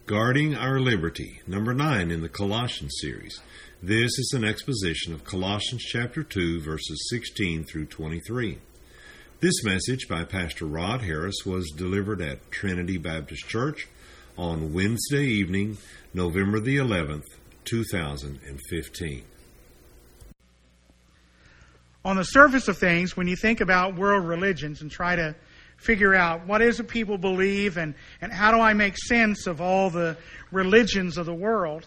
Guarding Our Liberty, number 9 in the Colossians series. This is an exposition of Colossians chapter 2, verses 16 through 23. This message by Pastor Rod Harris was delivered at Trinity Baptist Church on Wednesday evening, November the 11th, 2015. On the surface of things, when you think about world religions and try to figure out what is it people believe and how do I make sense of all the religions of the world,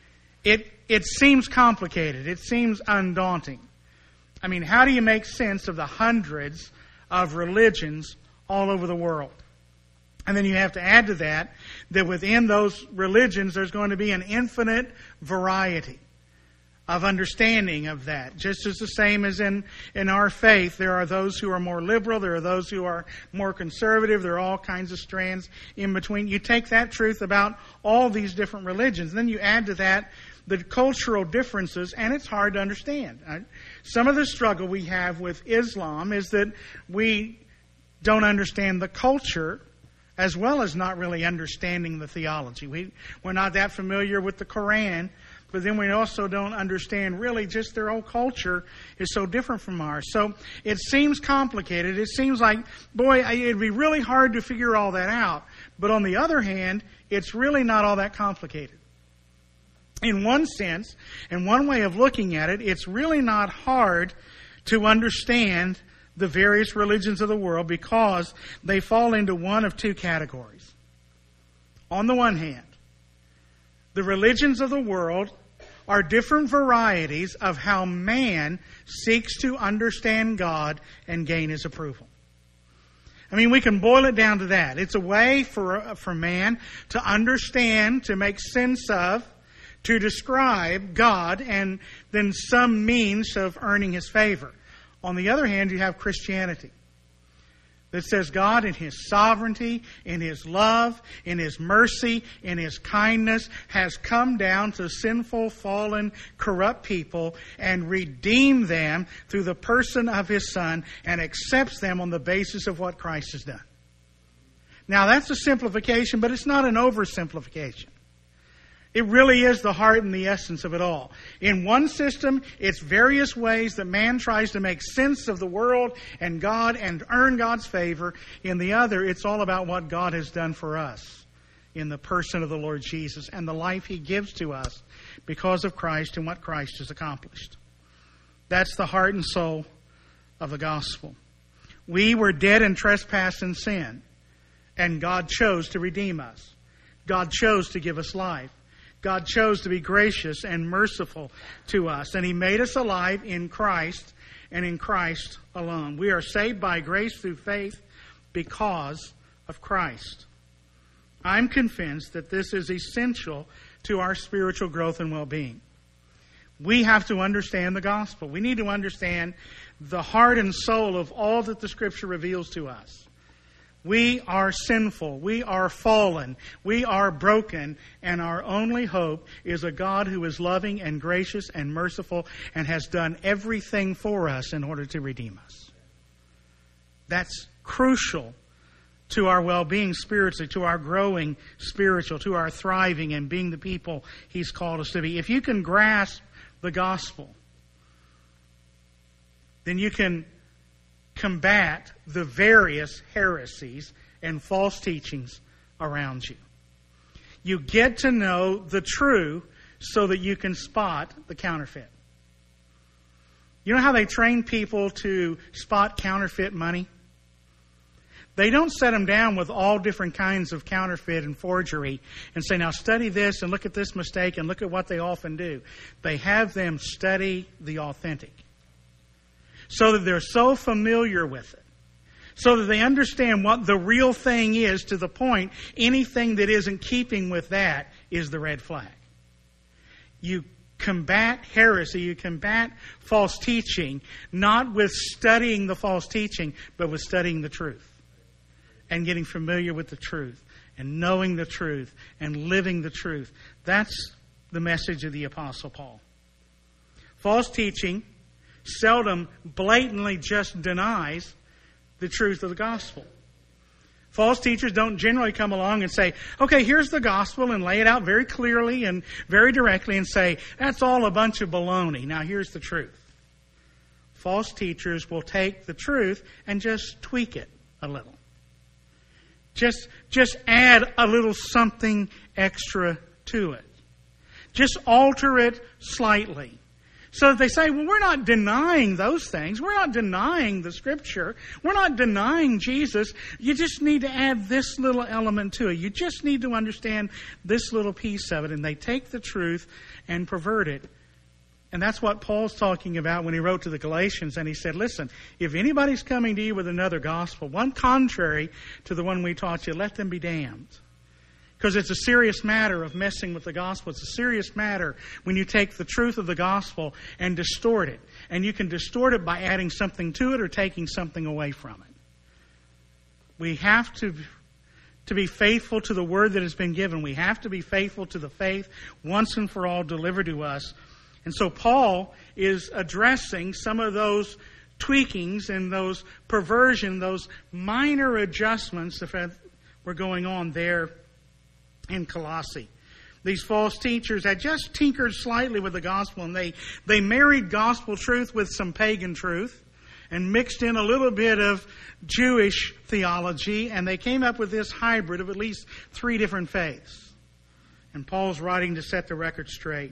it seems complicated. It seems undaunting. I mean, how do you make sense of the hundreds of religions all over the world? And then you have to add to that within those religions there's going to be an infinite variety of understanding of that. Just as the same as in our faith, there are those who are more liberal, there are those who are more conservative, there are all kinds of strands in between. You take that truth about all these different religions, and then you add to that the cultural differences, and it's hard to understand. Some of the struggle we have with Islam is that we don't understand the culture as well as not really understanding the theology. We're not that familiar with the Quran, but then we also don't understand really just their whole culture is so different from ours. So it seems complicated. It seems like, boy, it'd be really hard to figure all that out. But on the other hand, it's really not all that complicated. In one sense, and one way of looking at it, it's really not hard to understand the various religions of the world because they fall into one of two categories. On the one hand, the religions of the world are different varieties of how man seeks to understand God and gain His approval. I mean, we can boil it down to that. It's a way for man to understand, to make sense of, to describe God, and then some means of earning His favor. On the other hand, you have Christianity that says God in His sovereignty, in His love, in His mercy, in His kindness has come down to sinful, fallen, corrupt people and redeemed them through the person of His Son and accepts them on the basis of what Christ has done. Now that's a simplification, but it's not an oversimplification. It really is the heart and the essence of it all. In one system, it's various ways that man tries to make sense of the world and God and earn God's favor. In the other, it's all about what God has done for us in the person of the Lord Jesus and the life He gives to us because of Christ and what Christ has accomplished. That's the heart and soul of the gospel. We were dead in trespass and sin, and God chose to redeem us. God chose to give us life. God chose to be gracious and merciful to us, and He made us alive in Christ and in Christ alone. We are saved by grace through faith because of Christ. I'm convinced that this is essential to our spiritual growth and well-being. We have to understand the gospel. We need to understand the heart and soul of all that the Scripture reveals to us. We are sinful. We are fallen. We are broken. And our only hope is a God who is loving and gracious and merciful and has done everything for us in order to redeem us. That's crucial to our well-being spiritually, to our growing spiritual, to our thriving and being the people He's called us to be. If you can grasp the gospel, then you can combat the various heresies and false teachings around you. You get to know the true so that you can spot the counterfeit. You know how they train people to spot counterfeit money? They don't set them down with all different kinds of counterfeit and forgery and say, now study this and look at this mistake and look at what they often do. They have them study the authentic, so that they're so familiar with it, so that they understand what the real thing is, to the point anything that isn't keeping with that is the red flag. You combat heresy, you combat false teaching, not with studying the false teaching, but with studying the truth and getting familiar with the truth and knowing the truth and living the truth. That's the message of the Apostle Paul. False teaching seldom blatantly just denies the truth of the gospel. False teachers don't generally come along and say, okay, here's the gospel, and lay it out very clearly and very directly and say, that's all a bunch of baloney. Now here's the truth. False teachers will take the truth and just tweak it a little. Just add a little something extra to it. Just alter it slightly. So they say, well, we're not denying those things. We're not denying the Scripture. We're not denying Jesus. You just need to add this little element to it. You just need to understand this little piece of it. And they take the truth and pervert it. And that's what Paul's talking about when he wrote to the Galatians. And he said, listen, if anybody's coming to you with another gospel, one contrary to the one we taught you, let them be damned. Because it's a serious matter of messing with the gospel. It's a serious matter when you take the truth of the gospel and distort it. And you can distort it by adding something to it or taking something away from it. We have to be faithful to the word that has been given. We have to be faithful to the faith once and for all delivered to us. And so Paul is addressing some of those tweakings and those perversion, those minor adjustments that were going on there in Colossae. These false teachers had just tinkered slightly with the gospel, and they married gospel truth with some pagan truth and mixed in a little bit of Jewish theology, and they came up with this hybrid of at least 3 different faiths. And Paul's writing to set the record straight.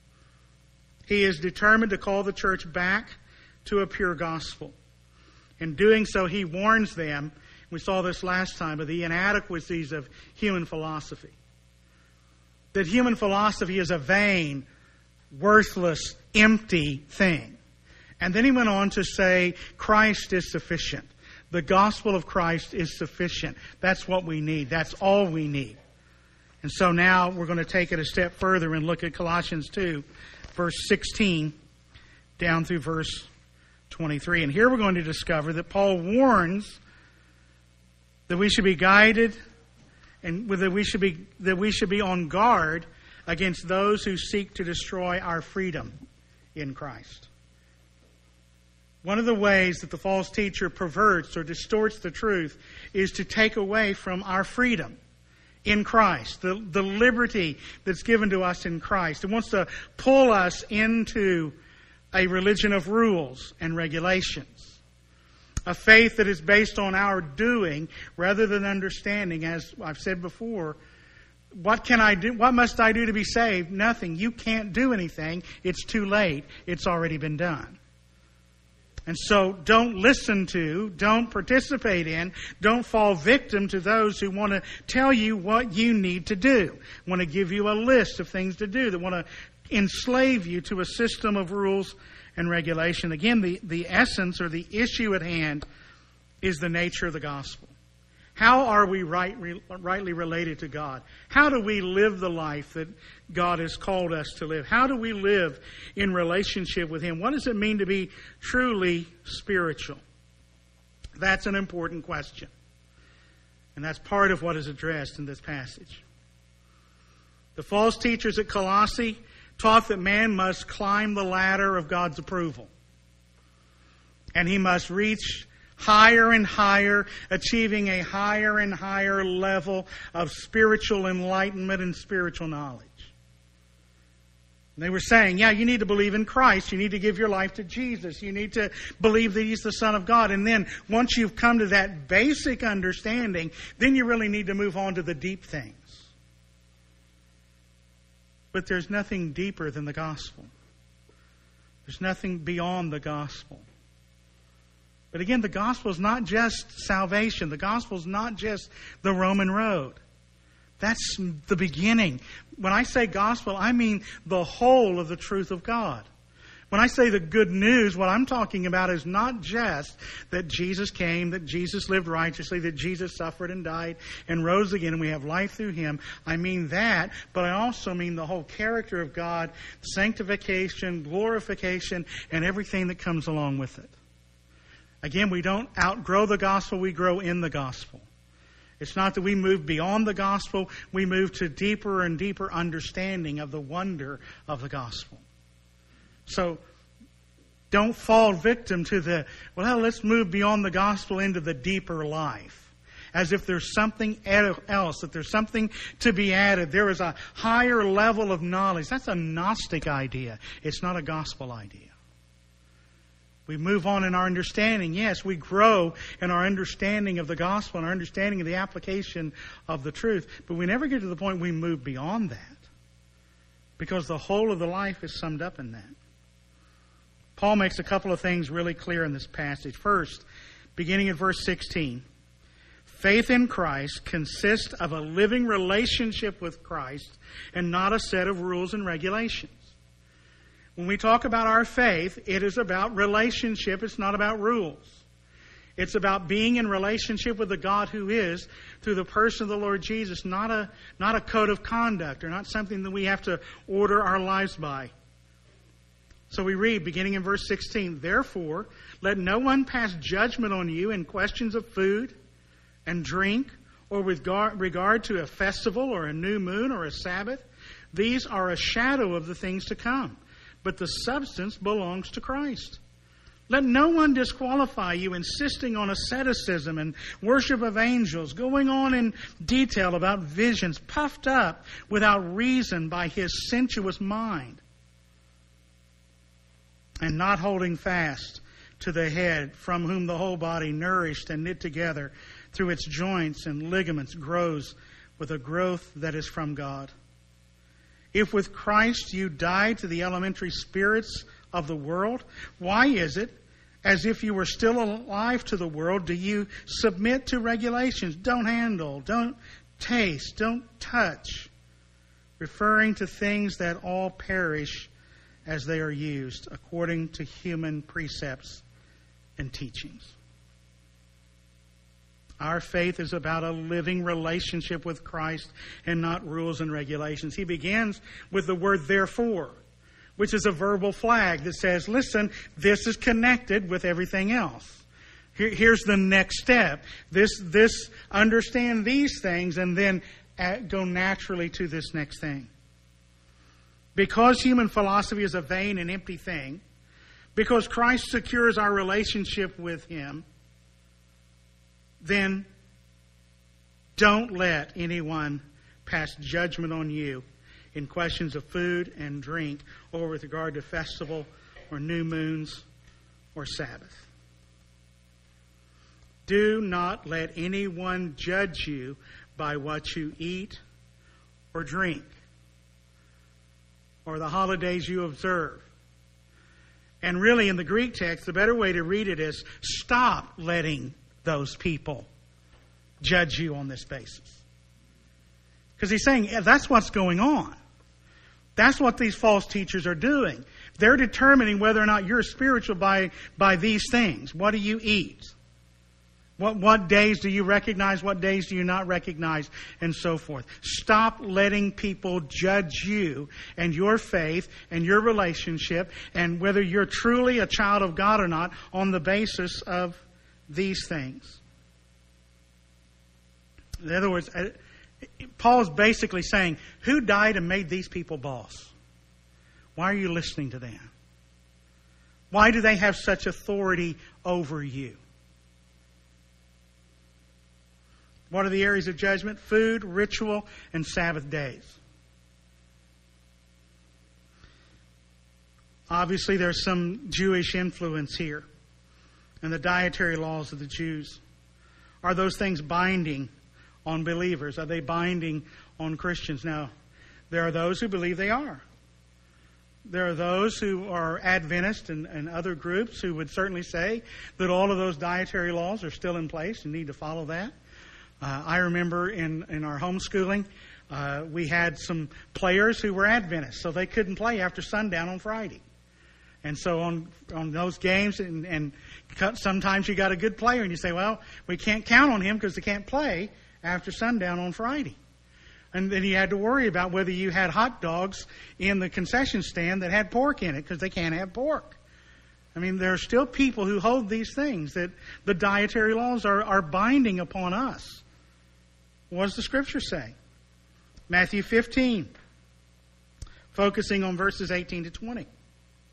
He is determined to call the church back to a pure gospel. In doing so, he warns them, we saw this last time, of the inadequacies of human philosophy. That human philosophy is a vain, worthless, empty thing. And then he went on to say, Christ is sufficient. The gospel of Christ is sufficient. That's what we need. That's all we need. And so now we're going to take it a step further and look at Colossians 2, verse 16, down through verse 23. And here we're going to discover that Paul warns that we should be guided and that we should be on guard against those who seek to destroy our freedom in Christ. One of the ways that the false teacher perverts or distorts the truth is to take away from our freedom in Christ, the liberty that's given to us in Christ. It wants to pull us into a religion of rules and regulations. A faith that is based on our doing rather than understanding. As I've said before, what can I do? What must I do to be saved? Nothing. You can't do anything. It's too late. It's already been done. And so don't listen to, don't participate in, don't fall victim to those who want to tell you what you need to do, want to give you a list of things to do, that want to enslave you to a system of rules and regulation. Again, the essence or the issue at hand is the nature of the gospel. How are we rightly related to God? How do we live the life that God has called us to live? How do we live in relationship with Him? What does it mean to be truly spiritual? That's an important question. And that's part of what is addressed in this passage. The false teachers at Colossae taught that man must climb the ladder of God's approval. And he must reach higher and higher, achieving a higher and higher level of spiritual enlightenment and spiritual knowledge. And they were saying, yeah, you need to believe in Christ. You need to give your life to Jesus. You need to believe that He's the Son of God. And then once you've come to that basic understanding, then you really need to move on to the deep things. But there's nothing deeper than the gospel. There's nothing beyond the gospel. But again, the gospel is not just salvation. The gospel is not just the Roman road. That's the beginning. When I say gospel, I mean the whole of the truth of God. When I say the good news, what I'm talking about is not just that Jesus came, that Jesus lived righteously, that Jesus suffered and died and rose again, and we have life through Him. I mean that, but I also mean the whole character of God, sanctification, glorification, and everything that comes along with it. Again, we don't outgrow the gospel, we grow in the gospel. It's not that we move beyond the gospel, we move to deeper and deeper understanding of the wonder of the gospel. So don't fall victim to let's move beyond the gospel into the deeper life. as if there's something else, that there's something to be added. There is a higher level of knowledge. That's a Gnostic idea. It's not a gospel idea. We move on in our understanding. Yes, we grow in our understanding of the gospel and our understanding of the application of the truth. But we never get to the point we move beyond that, because the whole of the life is summed up in that. Paul makes a couple of things really clear in this passage. First, beginning at verse 16, faith in Christ consists of a living relationship with Christ and not a set of rules and regulations. When we talk about our faith, it is about relationship. It's not about rules. It's about being in relationship with the God who is through the person of the Lord Jesus, not a code of conduct or not something that we have to order our lives by. So we read, beginning in verse 16, therefore, let no one pass judgment on you in questions of food and drink, or with regard to a festival or a new moon or a Sabbath. These are a shadow of the things to come, but the substance belongs to Christ. Let no one disqualify you, insisting on asceticism and worship of angels, going on in detail about visions, puffed up without reason by his sensuous mind, and not holding fast to the head, from whom the whole body, nourished and knit together through its joints and ligaments, grows with a growth that is from God. If with Christ you died to the elementary spirits of the world, why is it, as if you were still alive to the world, do you submit to regulations? Don't handle, don't taste, don't touch, referring to things that all perish as they are used, according to human precepts and teachings. Our faith is about a living relationship with Christ and not rules and regulations. He begins with the word therefore, which is a verbal flag that says, listen, this is connected with everything else. Here's the next step. This understand these things and then go naturally to this next thing. Because human philosophy is a vain and empty thing, because Christ secures our relationship with Him, then don't let anyone pass judgment on you in questions of food and drink, or with regard to festival or new moons or Sabbath. Do not let anyone judge you by what you eat or drink, or the holidays you observe. And really, in the Greek text, the better way to read it is, stop letting those people judge you on this basis. Because he's saying that's what's going on. That's what these false teachers are doing. They're determining whether or not you're spiritual by these things. What do you eat? What days do you recognize? What days do you not recognize? And so forth. Stop letting people judge you and your faith and your relationship and whether you're truly a child of God or not on the basis of these things. In other words, Paul's basically saying, who died and made these people boss? Why are you listening to them? Why do they have such authority over you? What are the areas of judgment? Food, ritual, and Sabbath days. Obviously, there's some Jewish influence here and the dietary laws of the Jews. Are those things binding on believers? Are they binding on Christians? Now, there are those who believe they are. There are those who are Adventist and other groups who would certainly say that all of those dietary laws are still in place and need to follow that. I remember in our homeschooling, we had some players who were Adventists, so they couldn't play after sundown on Friday. And so on those games, and sometimes you got a good player, and you say, well, we can't count on him because they can't play after sundown on Friday. And then you had to worry about whether you had hot dogs in the concession stand that had pork in it, because they can't have pork. I mean, there are still people who hold these things, that the dietary laws are binding upon us. What does the Scripture say? Matthew 15, focusing on verses 18 to 20.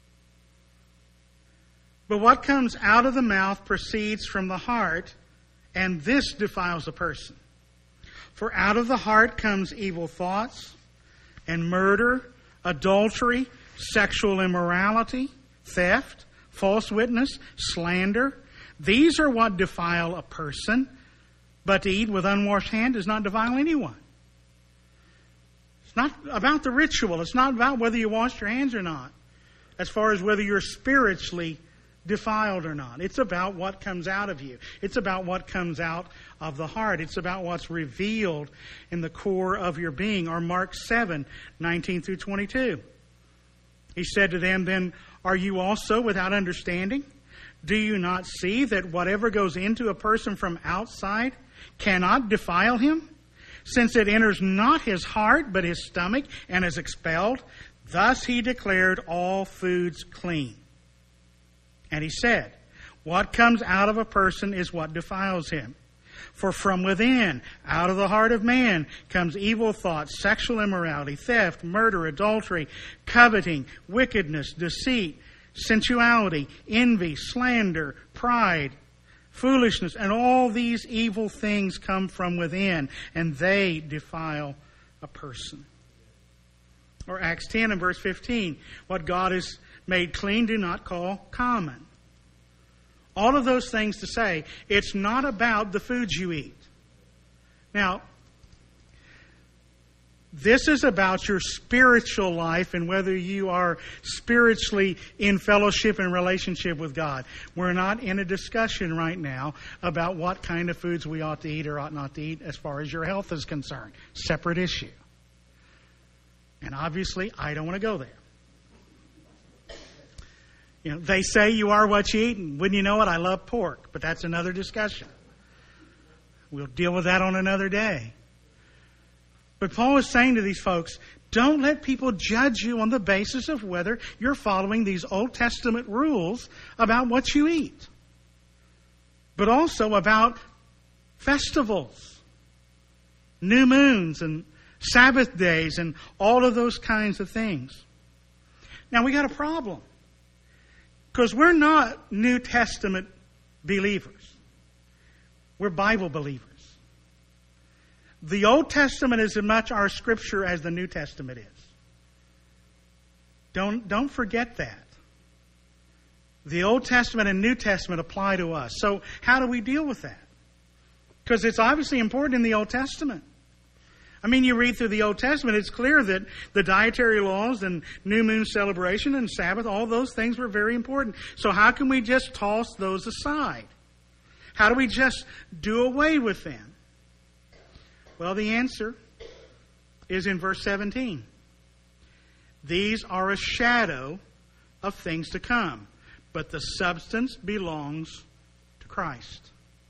But what comes out of the mouth proceeds from the heart, and this defiles a person. For out of the heart comes evil thoughts and murder, adultery, sexual immorality, theft, false witness, slander. These are what defile a person, but to eat with unwashed hand does not defile anyone. It's not about the ritual. It's not about whether you wash your hands or not, as far as whether you're spiritually defiled or not. It's about what comes out of you. It's about what comes out of the heart. It's about what's revealed in the core of your being. Or Mark 7:19 through 22. He said to them, then, are you also without understanding? Do you not see that whatever goes into a person from outside cannot defile him, since it enters not his heart, but his stomach, and is expelled? Thus he declared all foods clean. And he said, what comes out of a person is what defiles him. For from within, out of the heart of man, comes evil thoughts, sexual immorality, theft, murder, adultery, coveting, wickedness, deceit, sensuality, envy, slander, pride, foolishness. And all these evil things come from within, and they defile a person. Or Acts 10 and verse 15, what God has made clean, do not call common. All of those things to say, it's not about the foods you eat. Now, this is about your spiritual life and whether you are spiritually in fellowship and relationship with God. We're not in a discussion right now about what kind of foods we ought to eat or ought not to eat as far as your health is concerned. Separate issue. And obviously, I don't want to go there. You know, they say you are what you eat, and wouldn't you know it, I love pork. But that's another discussion. We'll deal with that on another day. But Paul is saying to these folks, don't let people judge you on the basis of whether you're following these Old Testament rules about what you eat. But also about festivals, new moons, and Sabbath days, and all of those kinds of things. Now, we got a problem. Because we're not New Testament believers. We're Bible believers. The Old Testament is as much our scripture as the New Testament is. Don't forget that. The Old Testament and New Testament apply to us. So how do we deal with that? Because it's obviously important in the Old Testament. I mean, you read through the Old Testament, it's clear that the dietary laws and new moon celebration and Sabbath, all those things were very important. So how can we just toss those aside? How do we just do away with them? Well, the answer is in verse 17. These are a shadow of things to come, but the substance belongs to Christ.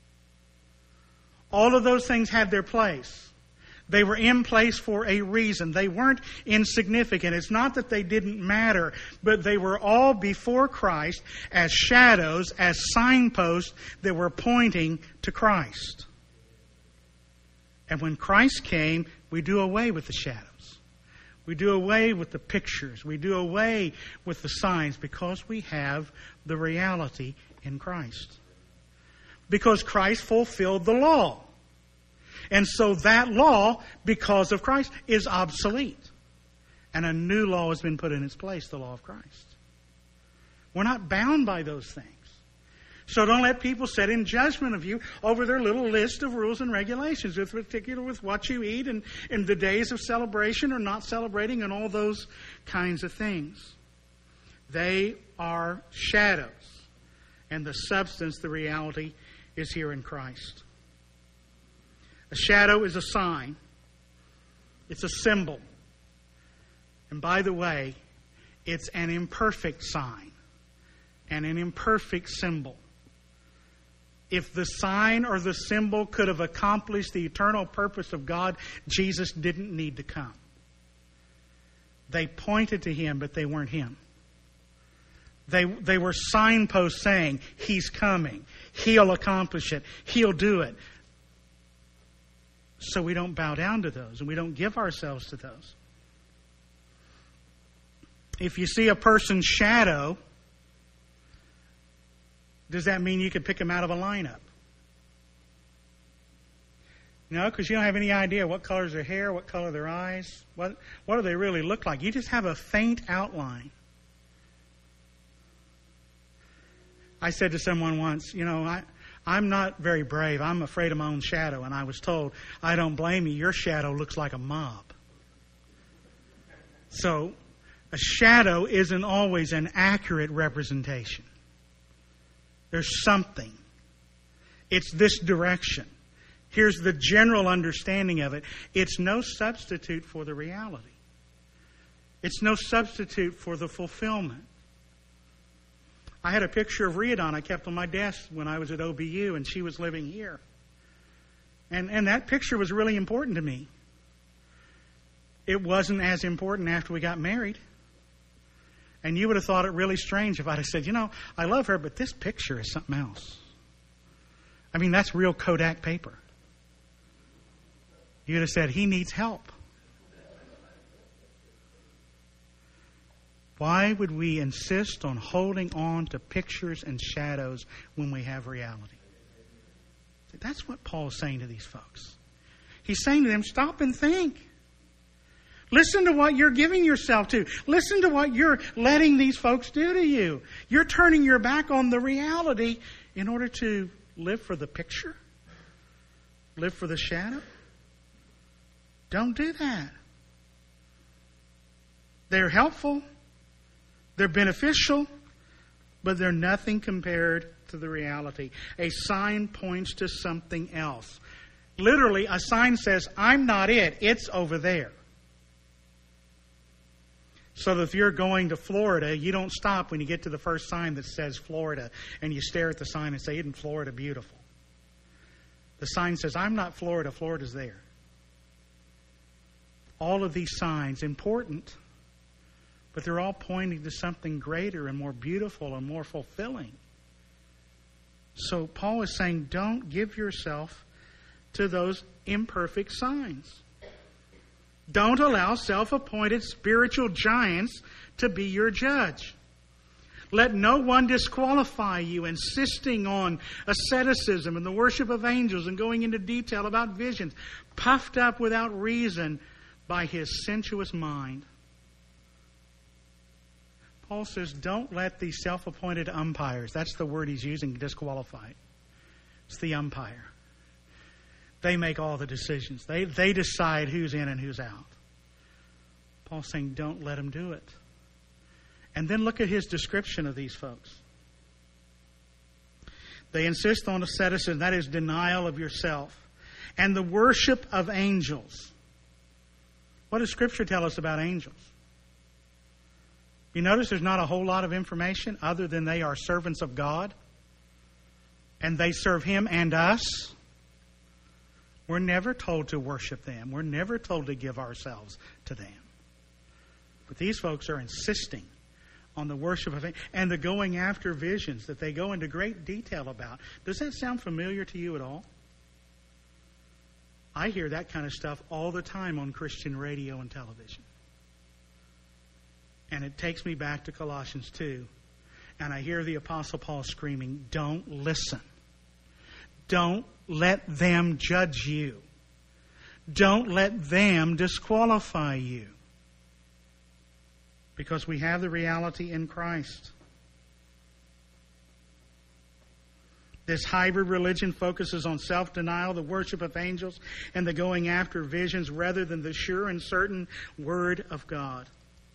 All of those things had their place. They were in place for a reason. They weren't insignificant. It's not that they didn't matter, but they were all before Christ as shadows, as signposts that were pointing to Christ. And when Christ came, we do away with the shadows. We do away with the pictures. We do away with the signs because we have the reality in Christ. Because Christ fulfilled the law. And so that law, because of Christ, is obsolete. And a new law has been put in its place, the law of Christ. We're not bound by those things. So don't let people sit in judgment of you over their little list of rules and regulations, with particular with what you eat and the days of celebration or not celebrating and all those kinds of things. They are shadows. And the substance, the reality, is here in Christ. A shadow is a sign. It's a symbol. And by the way, it's an imperfect sign and an imperfect symbol. If the sign or the symbol could have accomplished the eternal purpose of God, Jesus didn't need to come. They pointed to Him, but they weren't Him. They were signposts saying, He's coming. He'll accomplish it. He'll do it. So we don't bow down to those, and we don't give ourselves to those. If you see a person's shadow, does that mean you can pick them out of a lineup? Because you don't have any idea what color's their hair, what color their eyes, what do they really look like. You just have a faint outline. I said to someone once, I'm not very brave. I'm afraid of my own shadow. And I was told, I don't blame you. Your shadow looks like a mob. So a shadow isn't always an accurate representation. There's something. It's this direction. Here's the general understanding of it. It's no substitute for the reality. It's no substitute for the fulfillment. I had a picture of Riadon I kept on my desk when I was at OBU, and she was living here. And that picture was really important to me. It wasn't as important after we got married. And you would have thought it really strange if I'd have said, I love her, but this picture is something else. I mean, that's real Kodak paper. You'd have said, he needs help. Why would we insist on holding on to pictures and shadows when we have reality? That's what Paul's saying to these folks. He's saying to them, stop and think. Listen to what you're giving yourself to. Listen to what you're letting these folks do to you. You're turning your back on the reality in order to live for the picture, live for the shadow. Don't do that. They're helpful. They're beneficial, but they're nothing compared to the reality. A sign points to something else. Literally, a sign says, I'm not it. It's over there. So that if you're going to Florida, you don't stop when you get to the first sign that says Florida, and you stare at the sign and say, isn't Florida beautiful? The sign says, I'm not Florida. Florida's there. All of these signs, important, but they're all pointing to something greater and more beautiful and more fulfilling. So Paul is saying, don't give yourself to those imperfect signs. Don't allow self-appointed spiritual giants to be your judge. Let no one disqualify you, insisting on asceticism and the worship of angels and going into detail about visions, puffed up without reason by his sensuous mind. Paul says, don't let these self-appointed umpires, that's the word he's using, disqualify. It's the umpire. They make all the decisions. They decide who's in and who's out. Paul's saying, don't let them do it. And then look at his description of these folks. They insist on asceticism, that is denial of yourself, and the worship of angels. What does Scripture tell us about angels? You notice there's not a whole lot of information other than they are servants of God, and they serve Him and us. We're never told to worship them. We're never told to give ourselves to them. But these folks are insisting on the worship of and the going after visions that they go into great detail about. Does that sound familiar to you at all? I hear that kind of stuff all the time on Christian radio and television. And it takes me back to Colossians 2. And I hear the Apostle Paul screaming, don't listen. Don't let them judge you. Don't let them disqualify you. Because we have the reality in Christ. This hybrid religion focuses on self-denial, the worship of angels, and the going after visions rather than the sure and certain Word of God.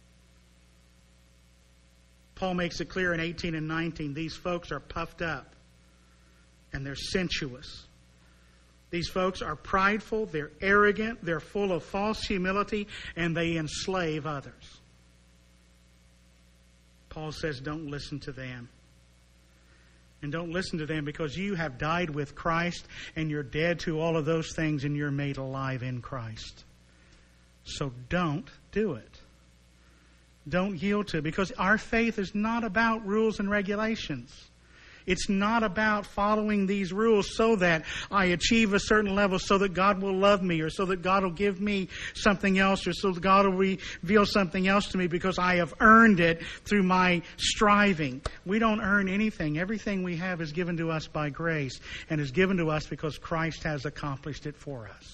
Paul makes it clear in 18 and 19, these folks are puffed up and they're sensuous. These folks are prideful, they're arrogant, they're full of false humility, and they enslave others. Paul says, don't listen to them. And don't listen to them because you have died with Christ and you're dead to all of those things and you're made alive in Christ. So don't do it. Don't yield to it because our faith is not about rules and regulations. It's not about following these rules so that I achieve a certain level, so that God will love me, or so that God will give me something else, or so that God will reveal something else to me because I have earned it through my striving. We don't earn anything. Everything we have is given to us by grace, and is given to us because Christ has accomplished it for us.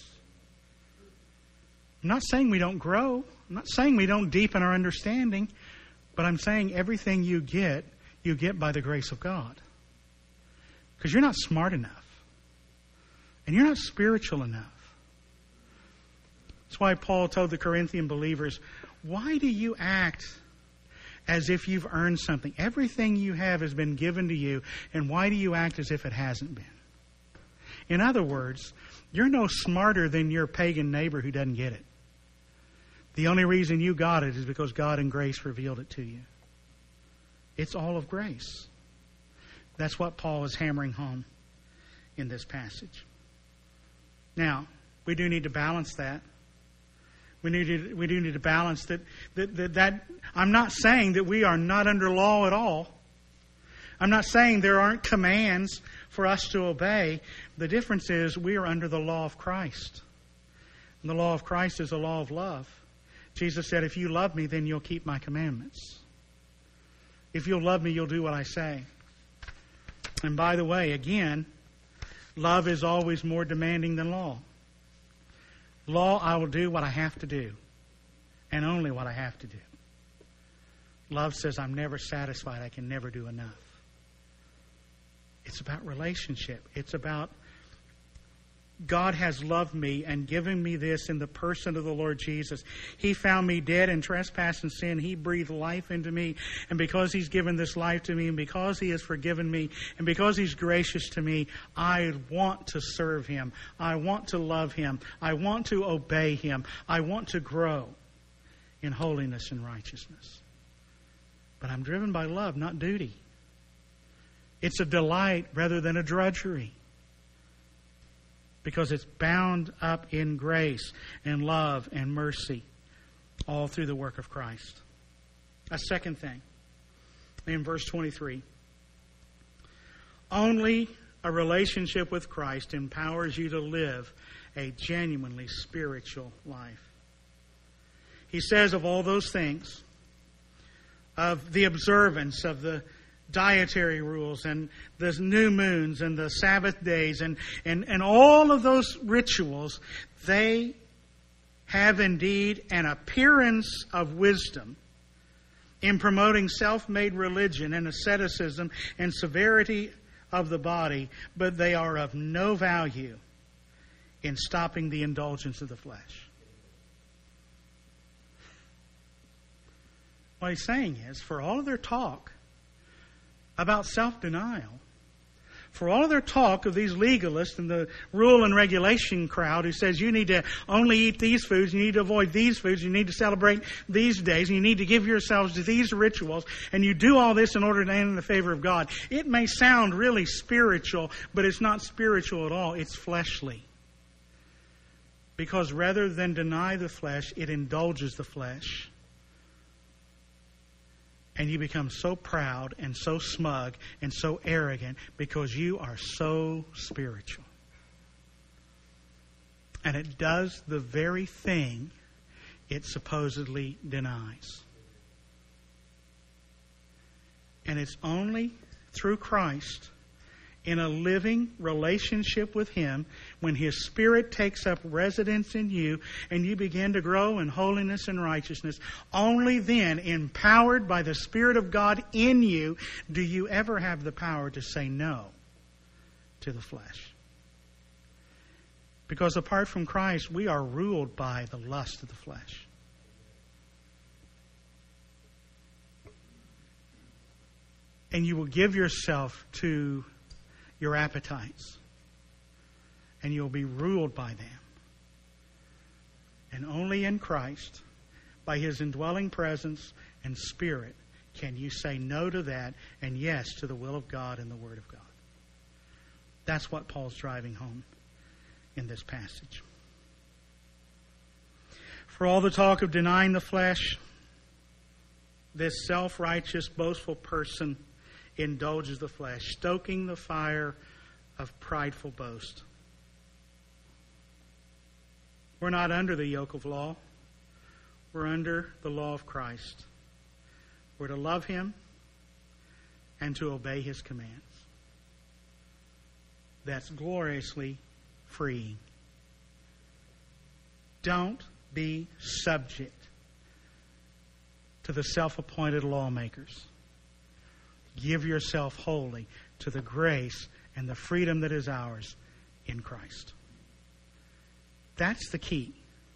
I'm not saying we don't grow. I'm not saying we don't deepen our understanding. But I'm saying everything you get by the grace of God. Because you're not smart enough. And you're not spiritual enough. That's why Paul told the Corinthian believers, why do you act as if you've earned something? Everything you have has been given to you. And why do you act as if it hasn't been? In other words, you're no smarter than your pagan neighbor who doesn't get it. The only reason you got it is because God in grace revealed it to you. It's all of grace. That's what Paul is hammering home in this passage. Now, we do need to balance that. We do need to balance that. I'm not saying that we are not under law at all. I'm not saying there aren't commands for us to obey. The difference is we are under the law of Christ. And the law of Christ is a law of love. Jesus said, if you love me, then you'll keep my commandments. If you'll love me, you'll do what I say. And by the way, again, love is always more demanding than law. Law, I will do what I have to do. And only what I have to do. Love says, I'm never satisfied. I can never do enough. It's about relationship. It's about God has loved me and given me this in the person of the Lord Jesus. He found me dead in trespass and sin. He breathed life into me. And because He's given this life to me, and because He has forgiven me, and because He's gracious to me, I want to serve Him. I want to love Him. I want to obey Him. I want to grow in holiness and righteousness. But I'm driven by love, not duty. It's a delight rather than a drudgery. Because it's bound up in grace and love and mercy all through the work of Christ. A second thing, in verse 23. Only a relationship with Christ empowers you to live a genuinely spiritual life. He says of all those things, of the observance of the dietary rules and the new moons and the Sabbath days and all of those rituals, they have indeed an appearance of wisdom in promoting self-made religion and asceticism and severity of the body, but they are of no value in stopping the indulgence of the flesh. What he's saying is, for all of their talk about self-denial, for all of their talk of these legalists and the rule and regulation crowd who says you need to only eat these foods, you need to avoid these foods, you need to celebrate these days, and you need to give yourselves to these rituals, and you do all this in order to end in the favor of God. It may sound really spiritual, but it's not spiritual at all. It's fleshly. Because rather than deny the flesh, it indulges the flesh. And you become so proud and so smug and so arrogant because you are so spiritual. And it does the very thing it supposedly denies. And it's only through Christ, in a living relationship with Him, when His Spirit takes up residence in you and you begin to grow in holiness and righteousness, only then, empowered by the Spirit of God in you, do you ever have the power to say no to the flesh. Because apart from Christ, we are ruled by the lust of the flesh. And you will give yourself to your appetites. And you'll be ruled by them. And only in Christ, by His indwelling presence and Spirit, can you say no to that and yes to the will of God and the Word of God. That's what Paul's driving home in this passage. For all the talk of denying the flesh, this self-righteous, boastful person indulges the flesh, stoking the fire of prideful boast. We're not under the yoke of law. We're under the law of Christ. We're to love Him and to obey His commands. That's gloriously freeing. Don't be subject to the self-appointed lawmakers. Give yourself wholly to the grace and the freedom that is ours in Christ. That's the key.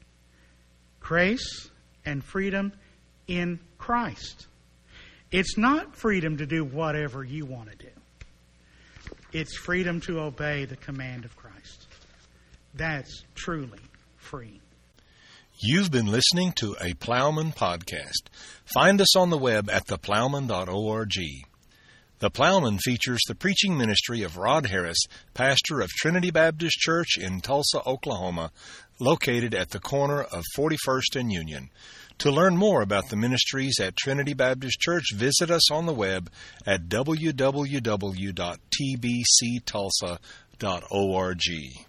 Grace and freedom in Christ. It's not freedom to do whatever you want to do. It's freedom to obey the command of Christ. That's truly free. You've been listening to a Plowman podcast. Find us on the web at theplowman.org. The Plowman features the preaching ministry of Rod Harris, pastor of Trinity Baptist Church in Tulsa, Oklahoma, located at the corner of 41st and Union. To learn more about the ministries at Trinity Baptist Church, visit us on the web at www.tbctulsa.org.